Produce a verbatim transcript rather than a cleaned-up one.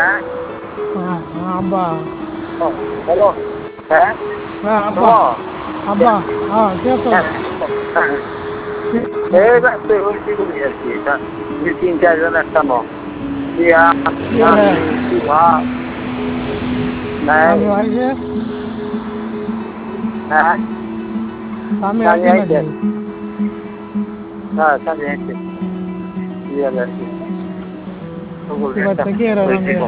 হ্যাঁ হ্যাঁ হ্যাঁ, আব্বা হ্যালো হ্যাঁ হ্যাঁ আব্বা হ্যালো আব্বা হ্যাঁ কে তো হ্যাঁ হ্যাঁ এই ব্যস্ত হয়েছি বলি আর কি এটা দুই তিন চারজন একটা নয় দিয়া কি রে আমি সুভাষ নাই স্বামী হয়েছে হ্যাঁ স্বামী স্বামী হয়েছে আইছে নাকি হ্যাঁ স্বামী আইছে বিয়াল আর কি কি বাচ্চা কি এরা হয়েছি স্বামী